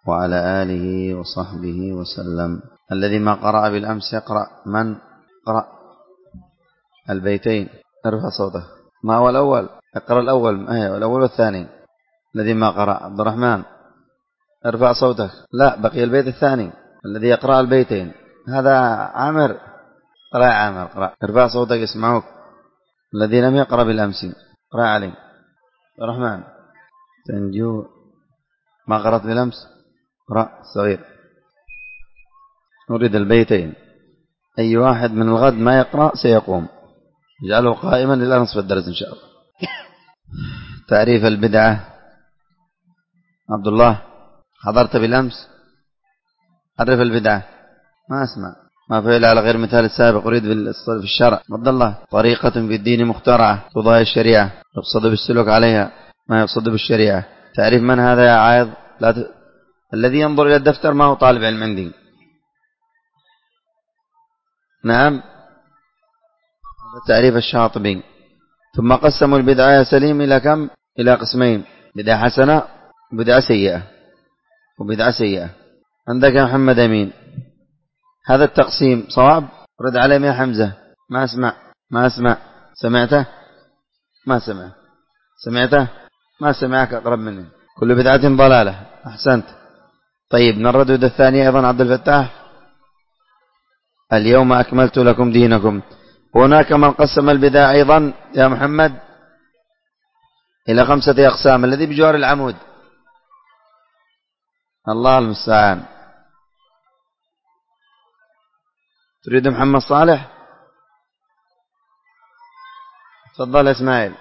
وعلى آله وصحبه وسلم. الذي ما قرأ بالأمس يقرأ. من قرأ البيتين؟ ارفع صوته. ما هو الأول؟ اقرأ الأول. أيوة الأول والثاني. الذي ما قرأ عبد الرحمن ارفع صوتك. لا، بقي البيت الثاني الذي يقرأ البيتين. هذا عامر. قرأ يا عامر، قرأ. ارفع صوتك يسمعوك. الذي لم يقرأ بالأمس قرأ علي. عبد الرحمن تنجو ما قرأت بالأمس؟ قرأ صغير. نريد البيتين. أي واحد من الغد ما يقرأ سيقوم. اجعله قائما إلى نصف الدرس إن شاء الله. تعريف البدعة. عبد الله حضرت بالأمس؟ عرف البدعة. ما أسمع. ما فعل على غير مثال السابق. أريد في الشرع. عبد الله طريقة في الدين مخترعة تضاهي الشريعة، يقصد بالسلوك عليها ما يقصد بالشريعة. تعريف من هذا يا عايض؟ الذي ينظر إلى الدفتر ما هو طالب علم عندي. نعم، تعريف الشاطبي. ثم قسموا البدعة يا سليم إلى كم؟ إلى قسمين: بدعة حسنة وبدعة سيئة. وبدعة سيئة عندك يا محمد أمين. هذا التقسيم صواب؟ رد عليهم يا حمزة. ما أسمع. ما أسمع. سمعته؟ ما سمع. سمعته؟ ما سمعك. أقرب مني. كل بدعة ضلالة. أحسنت. طيب نردد الثانية أيضا عبد الفتاح. اليوم أكملت لكم دينكم. هناك من قسم البدع أيضا يا محمد إلى 5 أقسام. الذي بجوار العمود. الله المستعان. تريد محمد صالح؟ تفضل إسماعيل.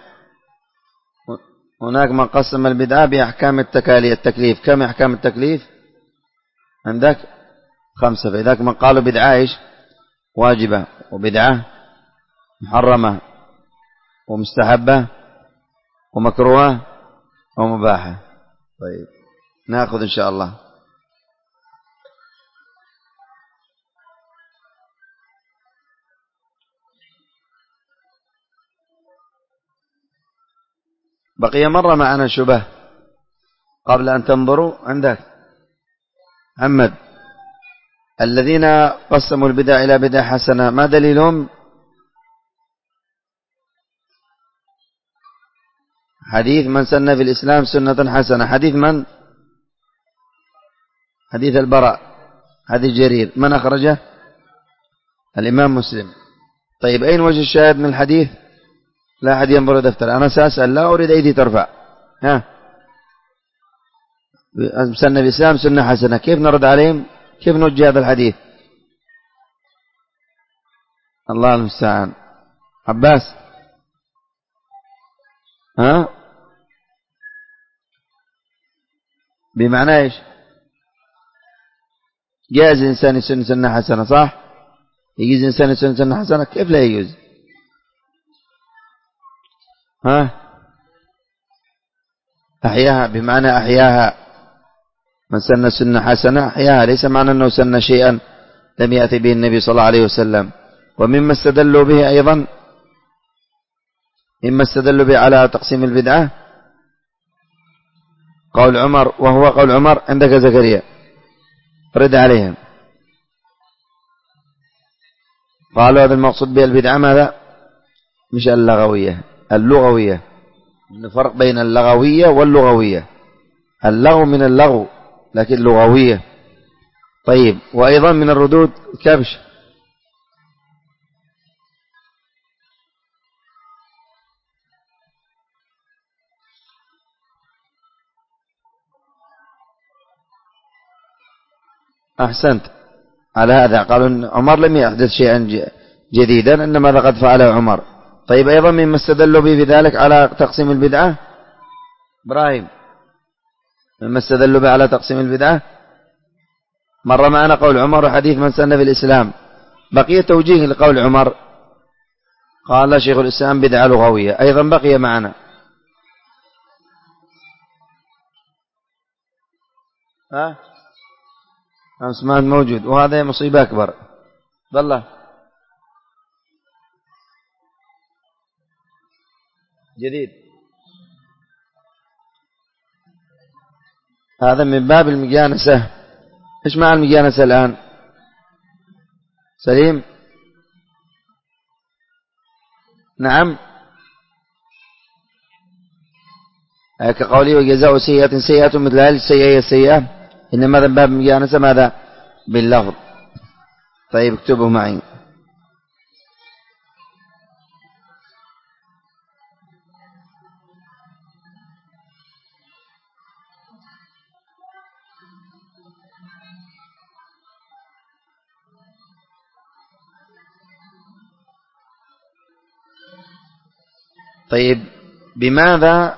هناك من قسم البدعة بأحكام التكليف. كم أحكام التكليف عندك؟ 5. فإذاك من قالوا بدعة إيش؟ واجبة، وبدعة محرمة، ومستحبة، ومكروهة، ومباحة. طيب نأخذ إن شاء الله. بقي مرة معنا شبه قبل أن تنظروا. عندك محمد. الذين قسموا البدع إلى بدع حسنة ما دليلهم؟ حديث من سن في الإسلام سنة حسنة. حديث من؟ حديث البراء. حديث جرير. من أخرجه؟ الإمام مسلم. طيب أين وجه الشاهد من الحديث؟ لا أحد ينظر دفتر. أنا سأسأل، لا أريد أيدي ترفع. ها، سن الإسلام سنة حسنة. كيف نرد عليهم؟ كيف نوجه هذا الحديث؟ الله المستعان. عباس. ها، بمعنى إيش؟ جائز إنسان يسن سنة حسنة، صح؟ يجوز إنسان يسن سنة حسنة؟ كيف لا يجوز؟ ها، أحياها بمعنى أحياها. من سن سنة حسنة أحياها، ليس معنى أنه سن شيئا لم يأتي به النبي صلى الله عليه وسلم. ومما استدلوا به أيضا، مما استدلوا به على تقسيم البدعة قول عمر، وهو قول عمر عندك زكريا. رد عليهم. قالوا هذا المقصود به البدعة ماذا؟ مش اللغوية، اللغوية. الفرق بين اللغوية واللغوية. اللغو من اللغو لكن لغوية. طيب وأيضا من الردود كبش. أحسنت. على هذا قالوا أن عمر لم يحدث شيئا جديدا، إنما ماذا قد فعله عمر. طيب أيضا مما استدلوا به بذلك على تقسيم البدعة إبراهيم، مما استدلوا به على تقسيم البدعة مر معنا قول عمر وحديث من سن في الإسلام. بقي توجيه لقول عمر. قال شيخ الإسلام بدعة لغوية. أيضا بقي معنا عثمان موجود، وهذا مصيبة أكبر. والله جديد. هذا من باب المجانسة. إيش معنى المجانسة الآن؟ سليم؟ نعم، كقوله وجزاء سيئة سيئة مثل هذه السيئة السيئة، إنما هذا من باب المجانسة ماذا؟ باللفظ. طيب اكتبه معي. طيب بماذا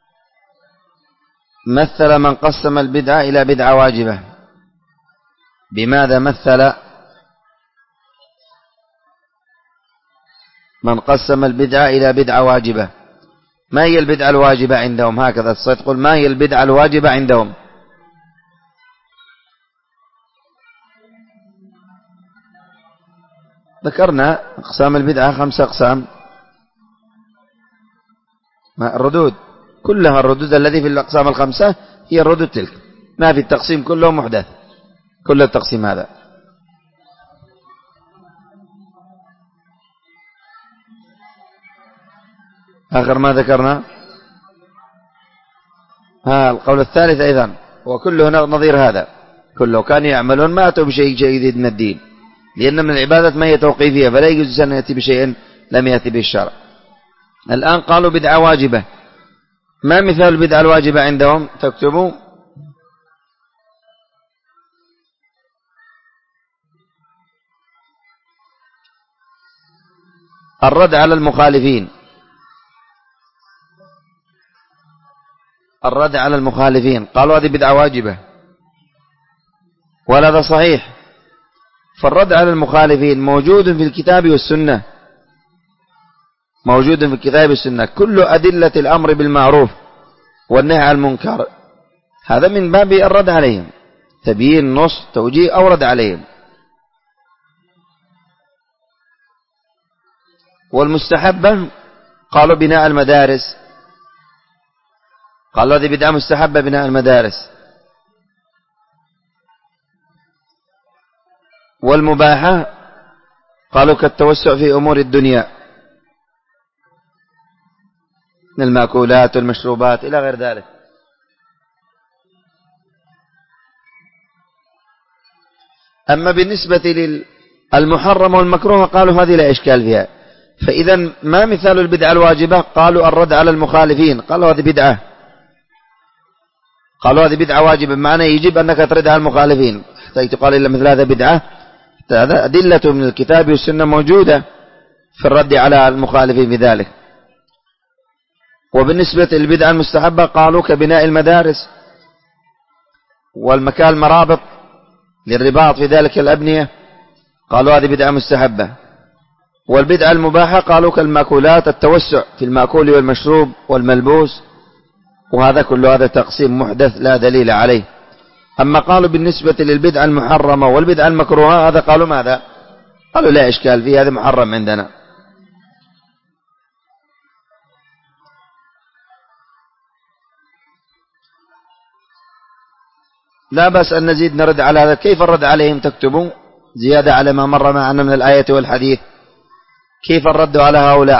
مثل من قسم البدعة إلى بدعة واجبة؟ بماذا مثل من قسم البدعة إلى بدعة واجبة؟ ما هي البدعة الواجبة عندهم؟ هكذا تقول ما هي البدعة الواجبة عندهم؟ ذكرنا أقسام البدعة 5 أقسام. الردود كلها، الردود الذي في الأقسام 5 هي الردود تلك، ما في التقسيم كله محدث، كل التقسيم هذا. آخر ما ذكرنا القول الثالث أيضا، وكله نظير هذا، كله كان يعملون ما أتوا بشيء جديد من الدين، لأن من العبادة ما هي توقيفية، فلا يجوز أن يأتي بشيء لم يأتي به الشرع. الآن قالوا بدعة واجبة، ما مثال البدعة الواجبة عندهم؟ تكتبوا الرد على المخالفين. الرد على المخالفين قالوا هذه بدعة واجبة، ولا هذا صحيح. فالرد على المخالفين موجود في الكتاب والسنة، موجود في الكتاب والسنة، كل أدلة الأمر بالمعروف والنهي عن المنكر، هذا من باب الرد عليهم، تبيين نص توجيه أو رد عليهم. والمستحبة قالوا بناء المدارس، قالوا هذه بدعة مستحبة بناء المدارس. والمباحة قالوا كالتوسع في أمور الدنيا من المأكولات والمشروبات إلى غير ذلك. أما بالنسبة للمحرم والمكروه قالوا هذه لا إشكال فيها. فإذا ما مثال البدعة الواجبة؟ قالوا الرد على المخالفين، قالوا هذه بدعة، قالوا هذه بدعة واجبة، معنى يجب أنك ترد على المخالفين، حتى تقال إلا مثل هذا بدعة. هذا أدلة من الكتاب والسنة موجودة في الرد على المخالفين بذلك. وبالنسبة للبدعة المستحبة قالوا كبناء المدارس والمكان المرابط للرباط في ذلك الأبنية، قالوا هذه بدعة مستحبة. والبدعة المباحة قالوا كالمأكولات، التوسع في المأكول والمشروب والملبوس، وهذا كل هذا تقسيم محدث لا دليل عليه. أما قالوا بالنسبة للبدعة المحرمة والبدعة المكروهة، هذا قالوا ماذا؟ قالوا لا إشكال فيه، هذا محرم عندنا. لا بأس أن نزيد نرد على هذا. كيف الرد عليهم؟ تكتبوا زيادة على ما مر معنا من الآية والحديث. كيف الرد على هؤلاء؟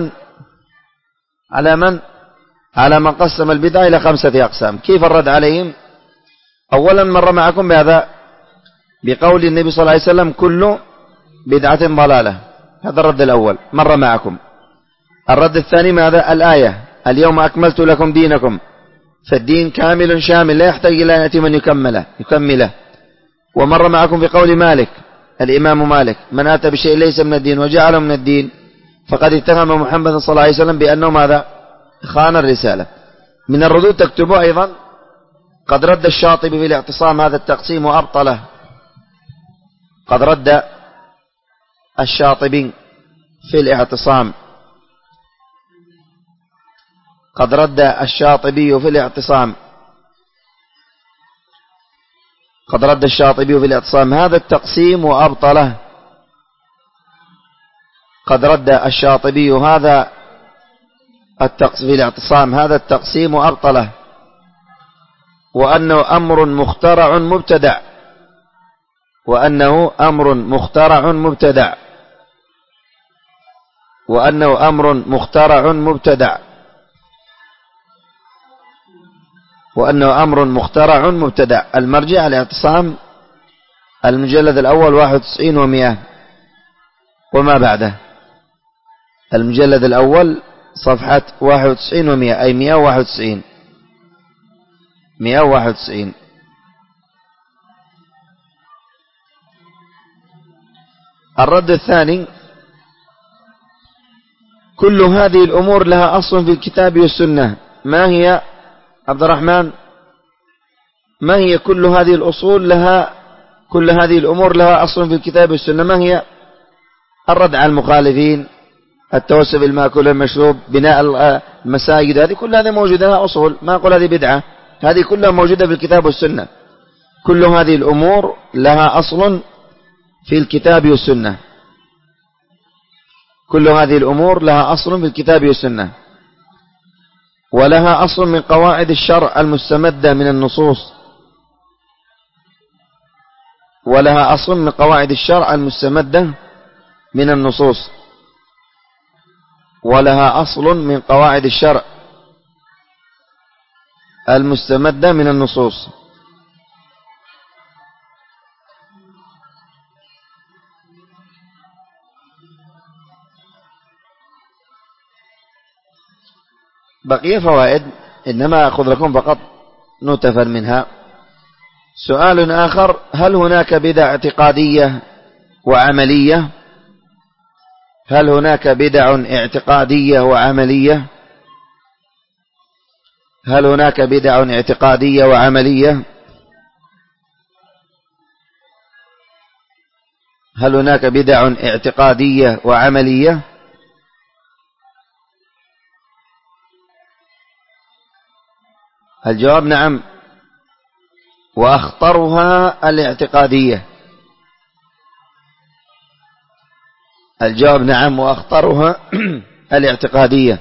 على من قسم البدعة إلى 5 أقسام. كيف الرد عليهم؟ أولا مر معكم بهذا بقول النبي صلى الله عليه وسلم كل بدعة ضلالة، هذا الرد الأول مر معكم. الرد الثاني ماذا؟ الآية اليوم أكملت لكم دينكم، فالدين كامل شامل لا يحتاج إلى أن يأتي من يكمله. ومر معكم بقول مالك، الإمام مالك، من أتى بشيء ليس من الدين وجعله من الدين فقد اتهم محمد صلى الله عليه وسلم بأنه ماذا؟ خان الرسالة. من الردود تكتبوا أيضا قد رد الشاطبي في الاعتصام هذا التقسيم وأبطله. قد رد الشاطبي في الاعتصام، قد رد الشاطبي في الاعتصام، قد رد الشاطبي في الاعتصام هذا التقسيم وأبطله. قد رد الشاطبي هذا في الاعتصام هذا التقسيم وأبطله. وأنه أمر مخترع مبتدع، وأنه أمر مخترع مبتدع، وأنه أمر مخترع مبتدع، وأنه أمر مخترع مبتدع. المرجع الاعتصام المجلد الأول 91 و100 وما بعده. المجلد الأول صفحة 91 و100 أي 191 191. الرد الثاني: كل هذه الأمور لها أصل في الكتاب والسنة. ما هي عبد الرحمن؟ ما هي كل هذه الأصول لها، كل هذه الأمور لها أصل في الكتاب والسنة؟ ما هي؟ الرد على المخالفين، التوسل بالمأكول والمشروب، بناء المساجد، هذه كل هذه موجودة لها أصول. ما أقول هذه بدعة، هذه كلها موجودة في الكتاب والسنة. كل هذه الأمور لها أصل في الكتاب والسنة. كل هذه الأمور لها أصل في الكتاب والسنة، ولها أصل من قواعد الشرع المستمدة من النصوص، ولها أصل من قواعد الشرع المستمدة من النصوص، ولها أصل من قواعد الشرع المستمدة من النصوص. بقي فوائد، إنما أخذ لكم فقط نتفا منها. سؤال آخر: هل هناك بدع اعتقادية وعملية؟ هل هناك بدع اعتقادية وعملية؟ هل هناك بدع اعتقادية وعملية؟ هل هناك بدع اعتقادية وعملية؟ الجواب نعم، وأخطرها الاعتقادية. الجواب نعم، وأخطرها الاعتقادية.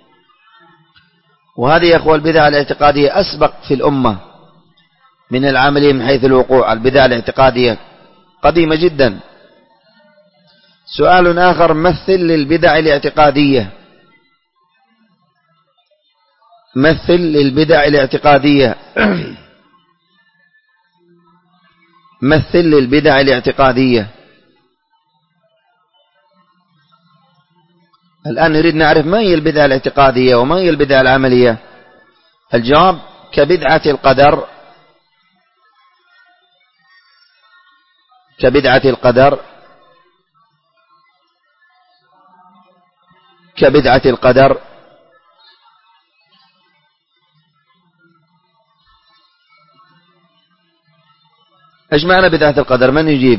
وهذه يا أخوة البدع الاعتقادية أسبق في الأمة من العملية من حيث الوقوع. البدع الاعتقادية قديمة جدا. سؤال آخر: مثل للبدع الاعتقادية، مثل للبدع الاعتقادية مثل للبدع الاعتقادية. الآن نريد نعرف ما هي البدع الاعتقادية وما هي البدع العملية. الجواب: كبدعة القدر، كبدعة القدر، كبدعة القدر. ايش معنى بدعة القدر؟ من يجيب؟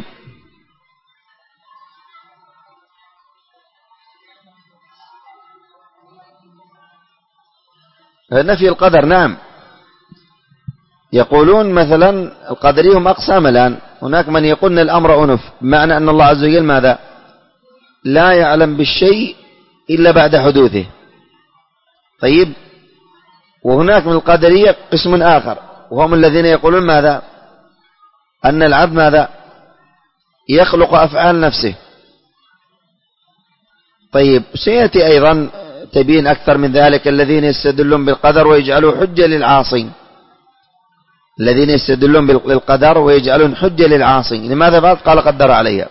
نفي القدر. نعم، يقولون مثلا القدرية هم أقسام الآن. هناك من يقولن الأمر أنف، بمعنى أن الله عز وجل ماذا؟ لا يعلم بالشيء إلا بعد حدوثه. طيب، وهناك من القدرية قسم آخر، وهم الذين يقولون ماذا؟ أن العبد ماذا؟ يخلق أفعال نفسه. طيب، سيأتي أيضا تبين أكثر من ذلك الذين يستدلون بالقدر ويجعلوا حجة للعاصين. الذين يستدلون بالقدر ويجعلون حجة للعاصين. لماذا بعد؟ قال قدر عليها.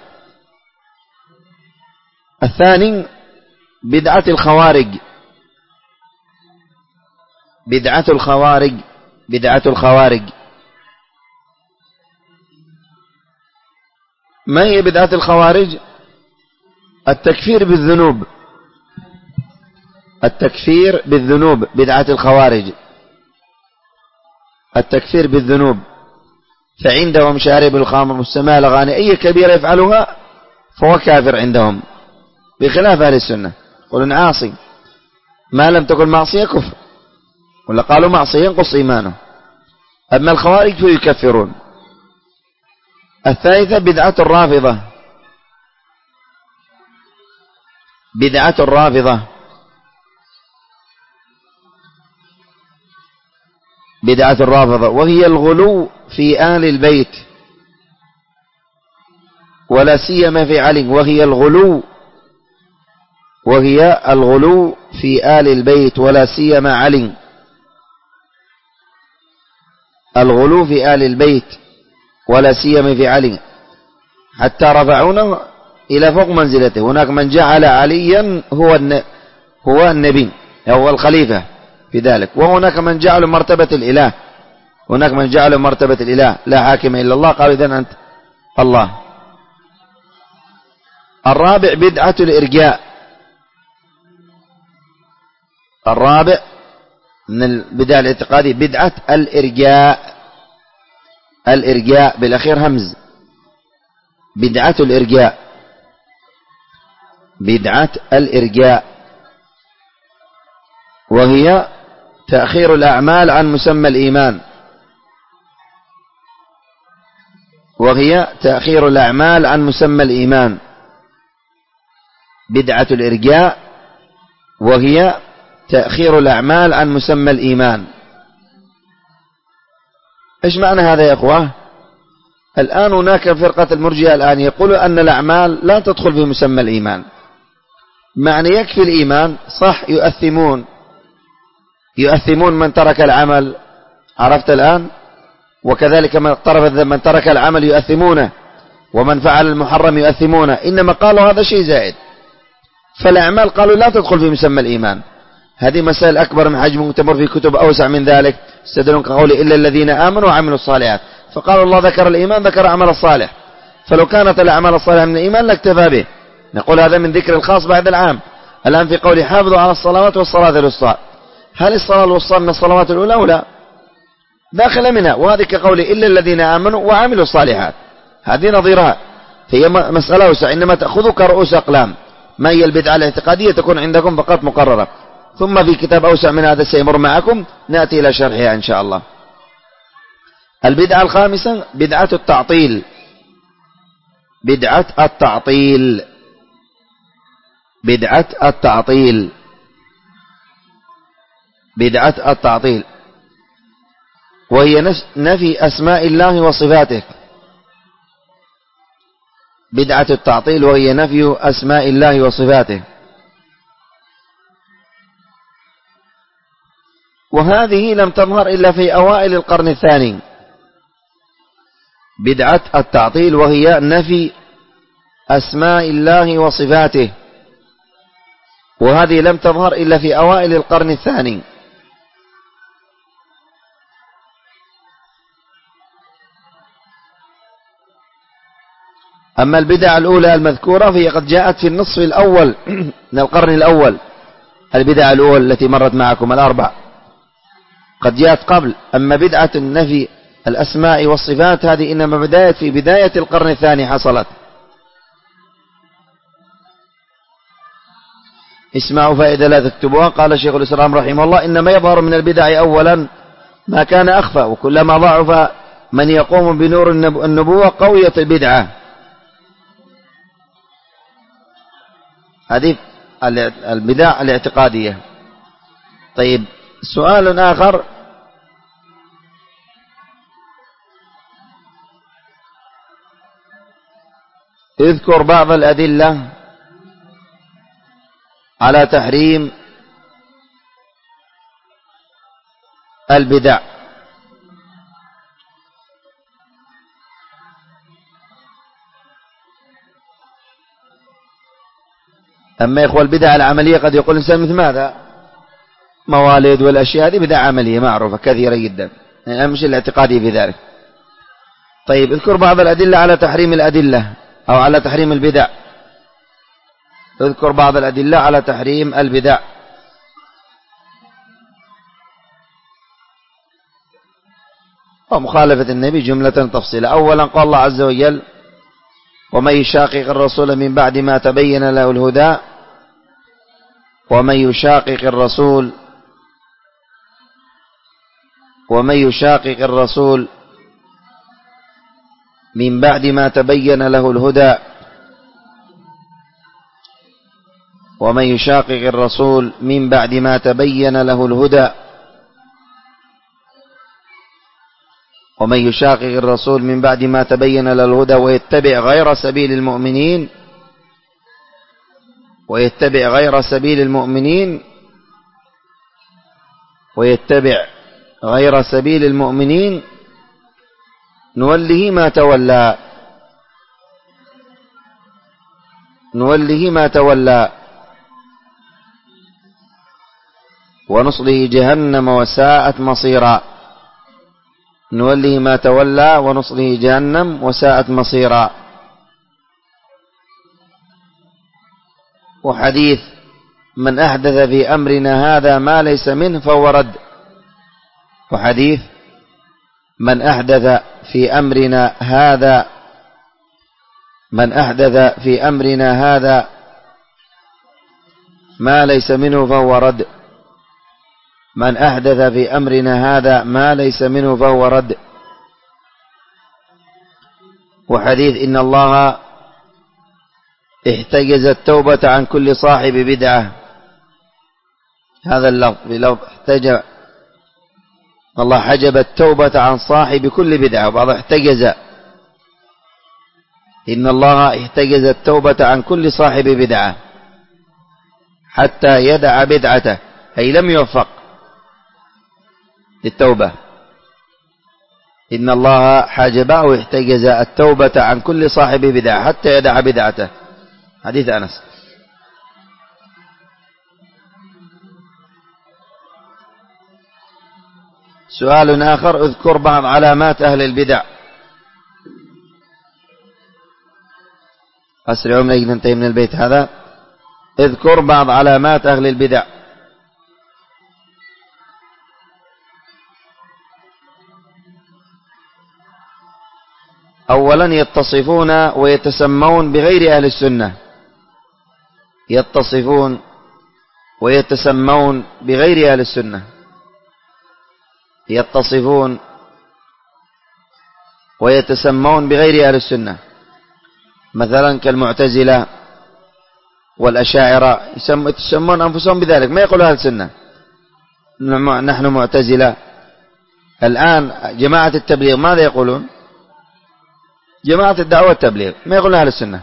الثاني: بدعة الخوارج. بدعة الخوارج، بدعة الخوارج. ما هي بدعة الخوارج؟ التكفير بالذنوب، التكفير بالذنوب. بدعة الخوارج التكفير بالذنوب. فعندهم شارب الخمر مستمع الأغاني أي كبيرة يفعلها فهو كافر عندهم، بخلاف أهل السنة يقولون عاصي ما لم تكن معصية كفر، ولا قالوا معصية ينقص إيمانه. أما الخوارج فيكفرون. الثالثة: بدعة الرافضة. بدعة الرافضة. بدعة الرافضة، وهي الغلو في آل البيت ولا سيما في علي، وهي الغلو في آل البيت ولا سيما علي، الغلو في آل البيت ولا سيما في علي، حتى رفعونه إلى فوق منزلته. هناك من جعل عليا هو النبي، هو الخليفة في ذلك، وهناك من جعل مرتبة الإله، هناك من جعل مرتبة الإله لا حاكم إلا الله، قالوا إذن أنت الله. الرابع بدعة الإرجاء، الرابع من البدع الاعتقادي بدعة الإرجاء، الإرجاء بالأخير همز، بدعة الإرجاء، بدعة الإرجاء، وهي تأخير الأعمال عن مسمى الإيمان، وهي تأخير الأعمال عن مسمى الإيمان، بدعة الإرجاء وهي تأخير الأعمال عن مسمى الإيمان. إيش معنى هذا يا أخوة؟ الآن هناك فرقة المرجئة الآن يقولوا أن الأعمال لا تدخل في مسمى الإيمان، معنى يكفي الإيمان، صح يؤثمون من ترك العمل، عرفت الآن؟ وكذلك من ترك العمل يؤثمونه، ومن فعل المحرم يؤثمونه، إنما قالوا هذا شيء زائد، فالأعمال قالوا لا تدخل في مسمى الإيمان. هذه مسائل أكبر من حجم تمر في كتب أوسع من ذلك، استدلون كقول إلا الذين آمنوا وعملوا الصالحات، فقالوا الله ذكر الإيمان ذكر عمل الصالح، فلو كانت الأعمال الصالحة من الإيمان لاكتفى به. نقول هذا من ذكر الخاص بعد العام. الآن في قول حافظوا على الصلوات والصلاة الوسطى، هل الصلاة الوسطى من الصلوات الأولى ولا داخل منها؟ وهذه كقول إلا الذين آمنوا وعملوا الصالحات، هذه نظيرها، هي مسألة أوسع، إنما تأخذوا كرؤوس أقلام. ما هي البدعة الاعتقادية تكون عندكم فقط مقررة، ثم في كتاب أوسع من هذا سيمر معكم نأتي إلى شرحها إن شاء الله. البدعة الخامسة بدعة التعطيل، بدعة التعطيل، بدعة التعطيل، بدعة التعطيل، وهي نفي أسماء الله وصفاته، بدعة التعطيل وهي نفي أسماء الله وصفاته. وهذه لم تظهر إلا في أوائل القرن الثاني، بدعة التعطيل وهي نفي أسماء الله وصفاته، وهذه لم تظهر إلا في أوائل القرن الثاني. أما البدع الأولى المذكورة فهي قد جاءت في النصف الأول من القرن الأول، البدع الأولى التي مرت معكم الأربع قد جاءت قبل. أما بدعة النفي الأسماء والصفات هذه إنما في بداية القرن الثاني حصلت. اسمعوا فائدة لا تكتبوها. قال شيخ الإسلام رحمه الله: إنما يظهر من البدع أولا ما كان أخفى، وكلما ضعف من يقوم بنور النبوة قويت البدعة. هذه البدع الاعتقادية. طيب، سؤال آخر: اذكر بعض الأدلة على تحريم البدع. أما يا إخوة البدع العملية قد يقول الإنسان مثل ماذا؟ موالد والأشياء هذه بدع عملية معروفة كثيرة جدا، يعني مش الاعتقادي في ذلك. طيب، اذكر بعض الأدلة على تحريم الأدلة أو على تحريم البدع. اذكر بعض الأدلة على تحريم البدع. ومخالفة النبي جملة تفصيلا. أولا قال الله عز وجل: ومن يشاقق الرسول من بعد ما تبين له الهدى، ومن يشاقق الرسول من بعد ما تبين له الهدى، ومن يشاقق الرسول من بعد ما تبين له الهدى ومن يشاقق الرسول من بعد ما تبين له الهدى ويتبع غير سبيل المؤمنين نوله ما تولى ونصله جهنم وساءت مصيرا. وحديث من أحدث في أمرنا هذا ما ليس منه فهو رد. وحديث من أحدث في أمرنا هذا ما ليس منه فهو رد. وحديث إن الله احتجز التوبة عن كل صاحب بدعة. هذا اللفظ احتجب، الله حجب التوبة عن صاحب كل بدعة. وبعض احتجز، إن الله احتجز التوبة عن كل صاحب بدعة حتى يدع بدعته، أي لم يوفق للتوبة. إن الله حجبه احتجز التوبة عن كل صاحب بدعة حتى يدع بدعته. حديث أنس. سؤال آخر: اذكر بعض علامات أهل البدع. أسرعوا من أجل ننتهي من البيت هذا. اذكر بعض علامات أهل البدع. أولا يتصفون ويتسمون بغير أهل السنة. يتصفون ويتسمون بغير أهل السنة. يتصفون ويتسمون بغير أهل السنة، مثلا كالمعتزلة والأشاعرة يسمون أنفسهم بذلك، ما يقولوا أهل السنة. نحن معتزلة. الآن جماعة التبليغ ماذا يقولون؟ جماعة الدعوة التبليغ، ما يقولون أهل السنة.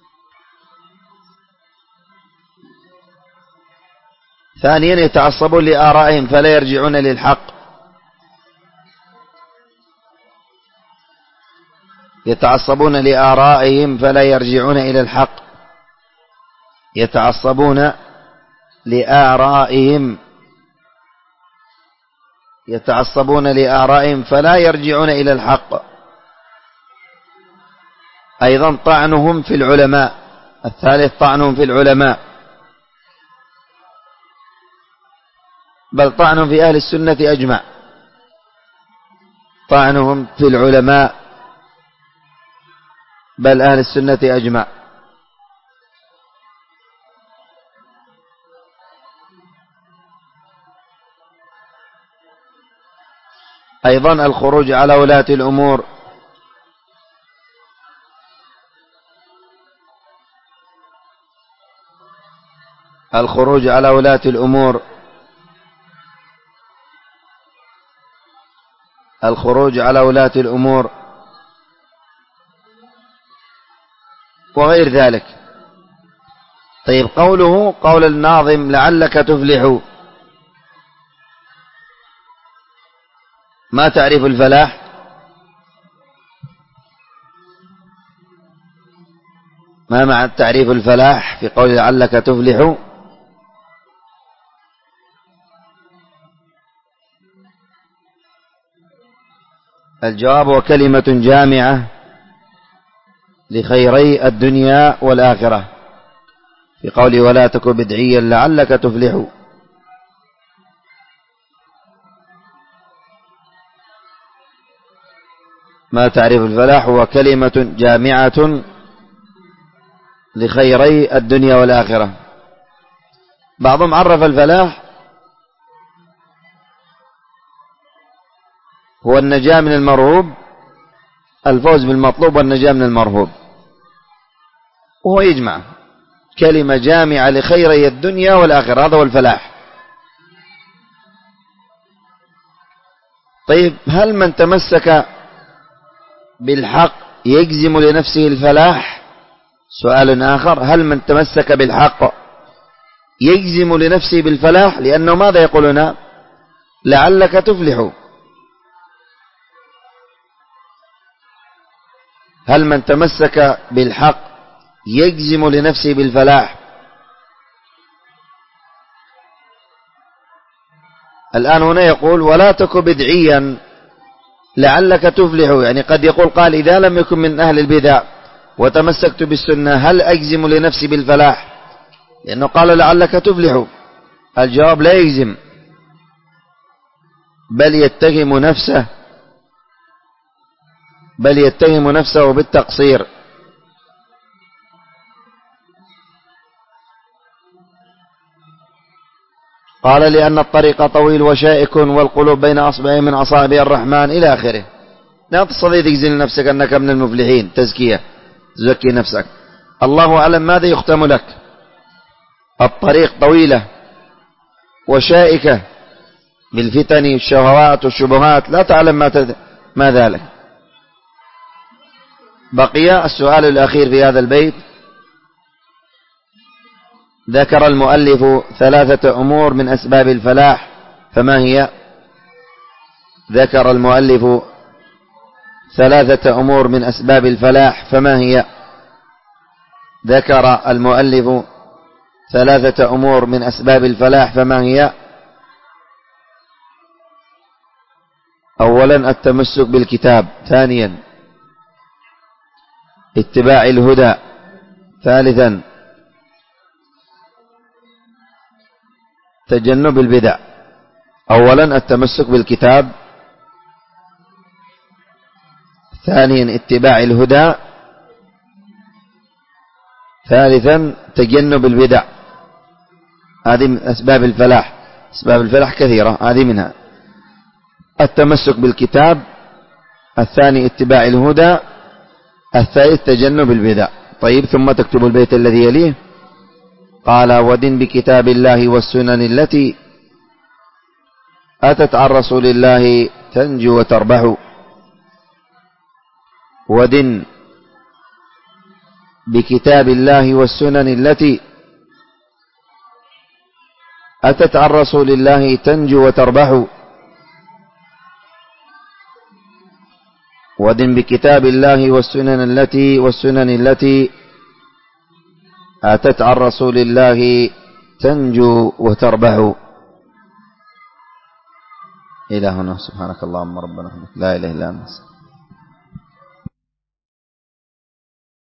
ثانيا يتعصبون لآرائهم فلا يرجعون للحق. يتعصبون لآرائهم فلا يرجعون إلى الحق. يتعصبون لآرائهم فلا يرجعون إلى الحق. أيضا طعنهم في العلماء. الثالث طعنهم في العلماء، بل طعنهم في أهل السنة أجمع. طعنهم في العلماء بل أهل السنة أجمع. أيضا الخروج على ولاة الأمور. الخروج على ولاة الأمور. الخروج على ولاة الأمور وغير ذلك. طيب، قول الناظم لعلك تفلح، ما تعرف الفلاح؟ ما معنى تعريف الفلاح في قول لعلك تفلح؟ الجواب: وكلمة جامعة لخيري الدنيا والآخرة، في قوله ولا تك بدعيا لعلك تفلح. ما تعرف الفلاح؟ هو كلمة جامعة لخيري الدنيا والآخرة. بعضهم عرف الفلاح هو النجاة من المرهوب، الفوز بالمطلوب والنجاة من المرهوب، وهو يجمع كلمة جامعة لخيري الدنيا والآخرة، هذا هو الفلاح. طيب، هل من تمسك بالحق يجزم لنفسه الفلاح؟ سؤال آخر: هل من تمسك بالحق يجزم لنفسه بالفلاح؟ لأنه ماذا يقولون؟ لعلك تفلح. هل من تمسك بالحق يجزم لنفسه بالفلاح؟ الآن هنا يقول: ولا تك بدعيا لعلك تفلح. يعني قد يقول قال: إذا لم يكن من أهل البدع وتمسكت بالسنة هل أجزم لنفسي بالفلاح؟ لأنه قال: لعلك تفلح. الجواب: لا يجزم، بل يتهم نفسه بالتقصير. قال: لأن الطريق طويل وشائك والقلوب بين أصبعين من أصابع الرحمن إلى آخره. لا تستطيع تجزم لنفسك أنك من المفلحين، تزكية، تزكي نفسك. الله أعلم ماذا يختم لك. الطريق طويلة وشائكة بالفتن والشهوات والشبهات، لا تعلم ما ذلك. بقي السؤال الأخير في هذا البيت: ذكر المؤلف 3 أمور من أسباب الفلاح، فما هي؟ ذكر المؤلف 3 أمور من أسباب الفلاح، فما هي؟ ذكر المؤلف 3 أمور من أسباب الفلاح، فما هي؟ أولا: التمسك بالكتاب. ثانيا: اتباع الهدى. ثالثا: تجنب البدع. أولا: التمسك بالكتاب. ثانيا: اتباع الهدى. ثالثا: تجنب البدع. هذه من أسباب الفلاح. أسباب الفلاح كثيرة، هذه منها: التمسك بالكتاب، الثاني اتباع الهدى، الثالث تجنب البدع. طيب، ثم تكتب البيت الذي يليه. قال: ودن بكتاب الله والسنن التي أتت عن رسول الله تنجو وتربح. ودن بكتاب الله والسنن التي أتت عن رسول الله تنجو وتربح. ودن بكتاب الله والسنن التي أتت عن رسول الله تنجو وتربح. إلى هنا. سبحانك اللهم ربنا وبحمدك، لا إله إلا أنت.